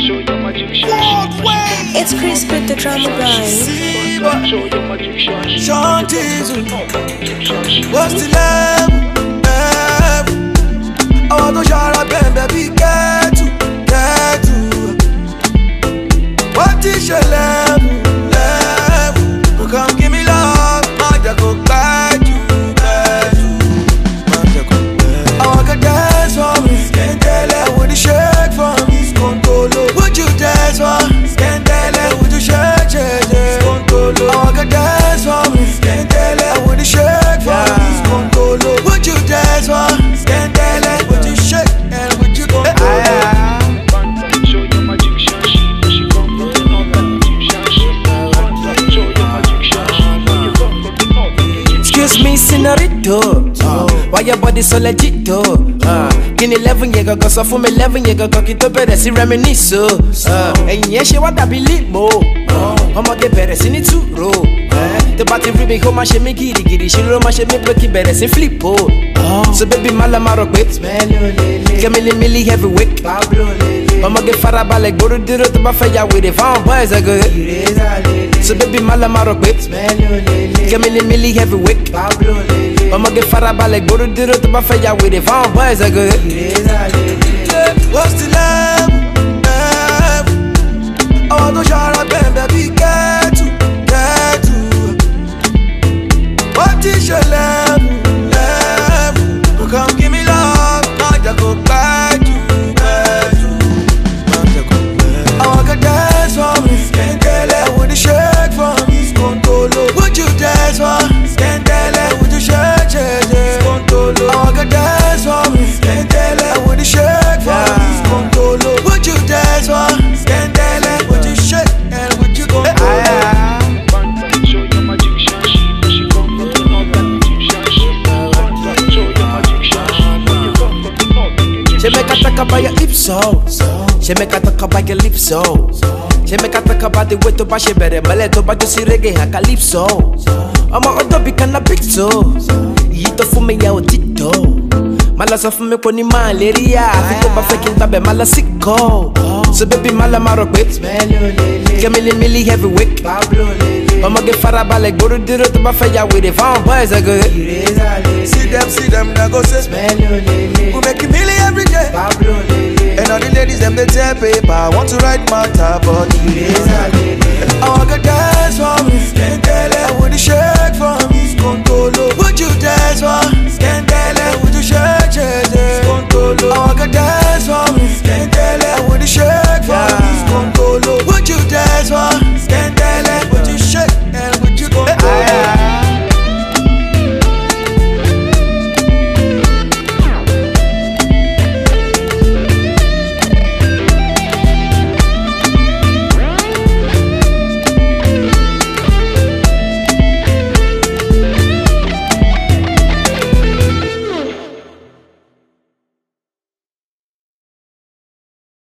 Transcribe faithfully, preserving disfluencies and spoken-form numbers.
It's Chris with the drama guy. What's the level? I want to shout out, baby, get to, get to. What is your level? Level. Come give me love, I go back to, back to. I want to dance for me, can't tell her would you shake for me, Scontolo. Would you dance for me, can't tell her would you shake, shake, shake, Scontolo. I want to dance for me, can't tell her would you shake for me, Scontolo. Would you dance for me, can't tell her would you shake, and would you go? Excuse me, senorito. Uh, why your body so legit, though? Uh, Give me eleven, you go so for me eleven, you go cock it up, better see reminisce. Uh, and yes, she want to be limo. I'm gonna get better, see it too, bro. The party ribbon, home, my shame, giddy, giddy. She roll my shame, blocky, better see flip, oh. So baby, malamaro, babe. Camille, Millie, heavyweight. I'm gonna get faraba like go to the road to my fire with the farm boys are good. So baby, malamaro, babe. Camille, Millie, heavyweight. I'm gonna get faraba like go to the road to my fire with the farm boys are good. What's the level? I want to shout out, baby, get to, get to. What is your level? Level. Come give me love, I go back to, back to. I want to dance for me, can't tell her would you shake for me, Scontolo. Would you dance for me, can't tell her would you shake, shake, shake, Scontolo. I want to dance for me, can't tell her would you shake for me, Scontolo. Would you dance for me, can't tell her would you shake, and would you go? She make a talk about your lips, so she make a talk about your lips, so she make a talk about the way to bash it better. But let her back to see reggae and calypso. I'm a other big and a big so. Eat for me, ya tito. Malas of me pony malaria. I think I'm faking tabe malasiko. So baby malamaro babe. Camille Millie heavyweight. I'm gonna get faraba like go to the road to my fire with the farm boys are good. See them, see them, now go say we make a million every day. And all the ladies them they tell paper want to ride my top but I want to dance for me, can't tell her would you shake for me, Scontolo. Would you dance for